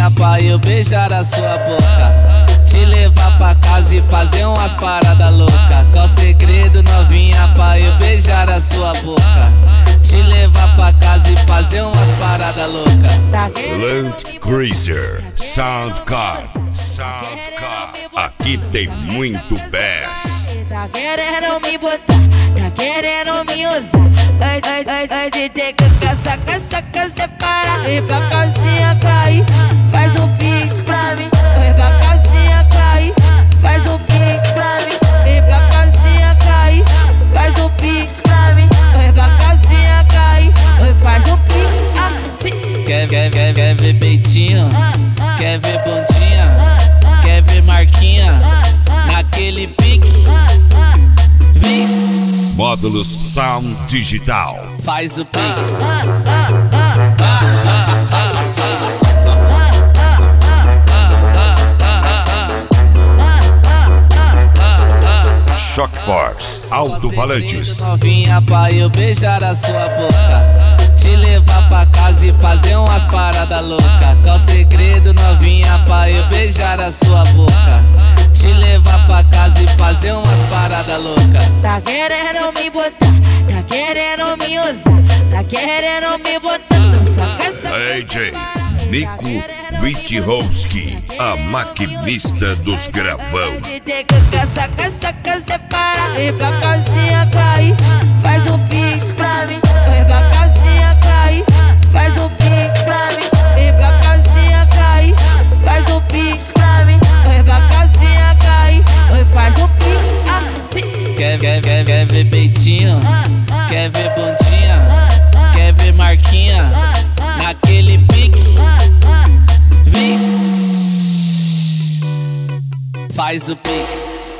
novinha pra eu beijar a sua boca. Te levar pra casa e fazer umas paradas loucas. Qual segredo, novinha, pra eu beijar a sua boca? Te levar pra casa e fazer umas paradas loucas. Land Cruiser Soundcar. Aqui tem muito bass. Tá querendo me botar, tá querendo me usar. Ai, DJ que caça, separa. E pra calcinha cair, faz um pix pra mim. E pra calcinha cair, faz um pix pra mim. E pra calcinha cair, faz um pix pra mim. E pra calcinha cair, faz um pix assim. Quer ver peitinho? Quer ver bundinha? Quer ver marquinha? Naquele pique? Viz. Módulos Sound Digital. Faz o pix. Shock Force Alto-Falantes. Novinha pra eu beijar a sua boca. Te levar pra casa e fazer umas paradas loucas. Qual segredo, novinha, pra eu beijar a sua boca? Te levar pra casa e fazer umas paradas loucas. Tá querendo me botar, tá querendo me usar. Tá querendo me botar, tô só caçando. AJ Nico Witchowski, a maquinista dos gravão. DJ que caça, separa. E pra calcinha cair, faz um pix pra mim. E pra calcinha cair, faz um pix pra mim. E pra calcinha cair, faz um pix pra mim. E pra calcinha cair, faz um pix assim. Quer ver peitinho? Quer ver bundinha? Quer ver marquinha? Naquele pique? Viz. Faz o pix.